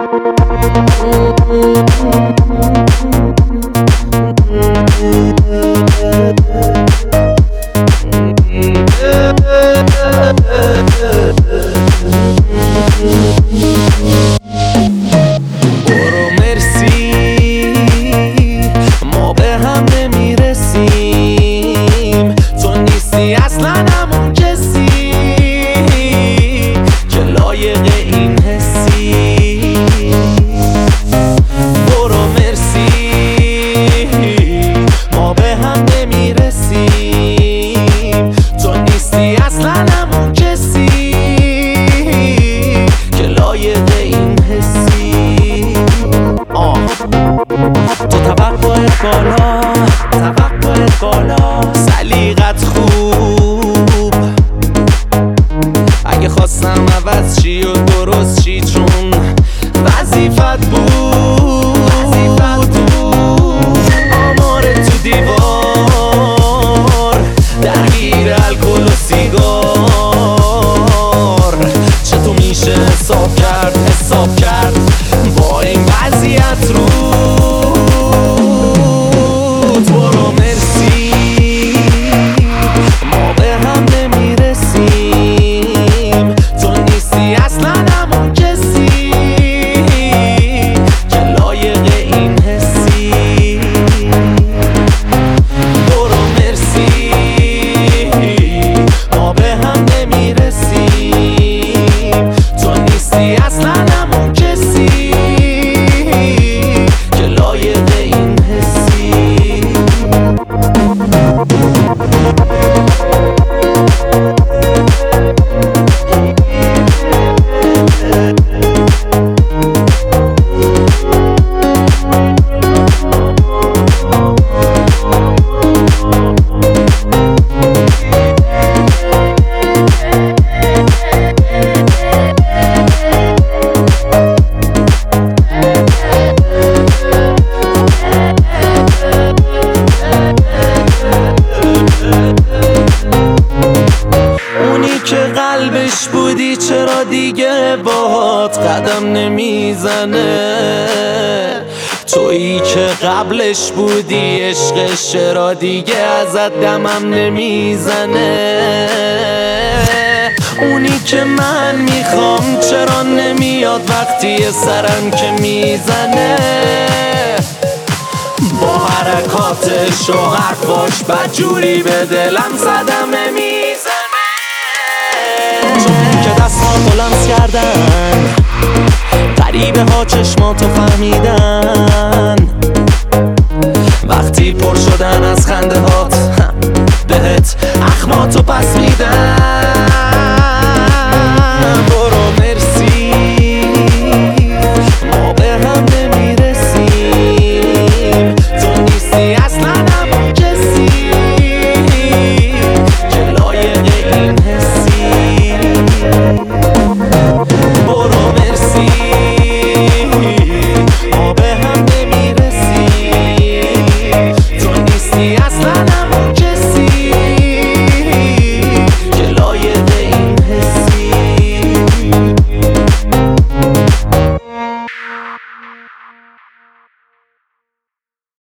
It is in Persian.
برو مرسی ما به هم نمیرسیم، تو نیستی اصلا همون کسی که لایق این حسی. برو مرسی ما به هم نمیرسیم، تو نیستی اصلا همون کسی که لایق این حسی. تو توقعت بالا، سلیقت خوب، اگه خواستم عوض چی و درست چی چون وظیفت بود. آمار تو دیوار درگیر الکل و سیگار، چطور میشه حساب کرد با این وضعیت رو. برو مرسی ما به هم نمیرسیم، تو نیستی اصلا همون کسی که لایق این حسی. برو مرسی ما به هم نمیرسیم، تو نیستی اصلا همون کسی که لایق این حسی. که قلبش بودی چرا دیگه باهات قدم نمیزنه، تویی که قبلش بودی عشقش چرا دیگه ازت دمم نمیزنه. اونی که من میخوام چرا نمیاد وقتی سرم که میزنه، با حرکاتش و حرفاش بدجوری به دلم صدمه میزنه. چون که دستاتو لمس کردن غریبه ها چشماتو فهمیدن،